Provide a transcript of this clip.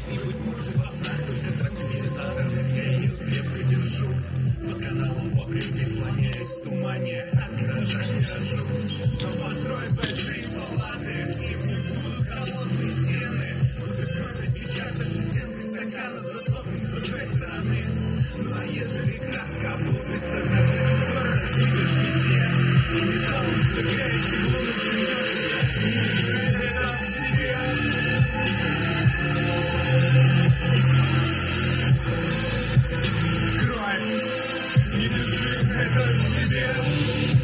И, быть может, во снах только транквилизатор Михаил крепко держу. По каналам по-прежде слоняюсь в тумане от миража к миражу. Но построят большие палаты, и в них будут холодные стены. Будут кровь сейчас даже стенки стакана засохнет с другой стороны. Ну а ежели краска облупится, разных стороны, видишь где? И металлом сверкающим луном живешь себя. И неужели это в себе? Кровь, не держи это в себе.